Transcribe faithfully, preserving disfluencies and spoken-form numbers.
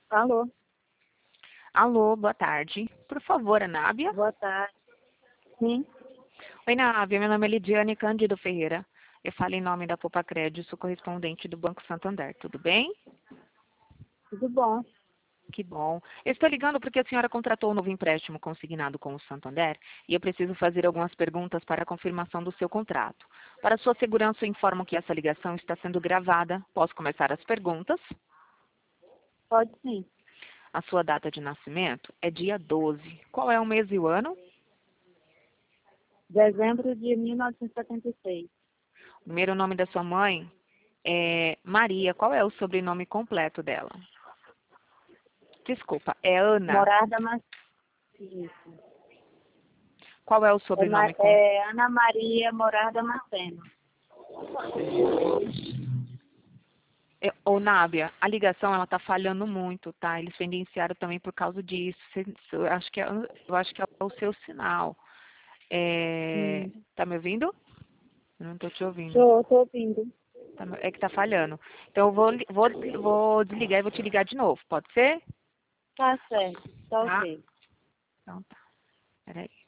Alô, Alô, boa tarde. Por favor, Anábia. boa tarde. Sim, Oi, Anábia. Meu nome é Lidiane Cândido Ferreira. Eu falo em nome da Poupa Crédito, sou correspondente do Banco Santander. Tudo bem? tudo bom. Que bom. Eu estou ligando porque a senhora contratou um novo empréstimo consignado com o Santander e eu preciso fazer algumas perguntas para a confirmação do seu contrato. Para sua segurança, eu informo que essa ligação está sendo gravada. Posso começar as perguntas? Pode sim. A sua data de nascimento é dia doze. Qual é o mês e o ano? Dezembro de mil novecentos e setenta e seis. O primeiro nome da sua mãe é Maria. Qual é o sobrenome completo dela? Desculpa, é Ana. Morar da Mas... Isso. Qual é o É, Ma- sobrenome completo? é Ana Maria Morar Damasceno. É, ô, Nábia, a ligação ela tá falhando muito, tá? Eles pendenciaram também por causa disso. Cê- cê- Eu acho que é, eu acho que é o seu sinal. É, Hum. tá me ouvindo? Eu não tô te ouvindo. Tô, tô ouvindo. Tá me- é que tá falhando. Então eu vou, li- vou, vou desligar e vou te ligar de novo. Pode ser? Tá certo, tá Tá? ok. Então tá. Peraí.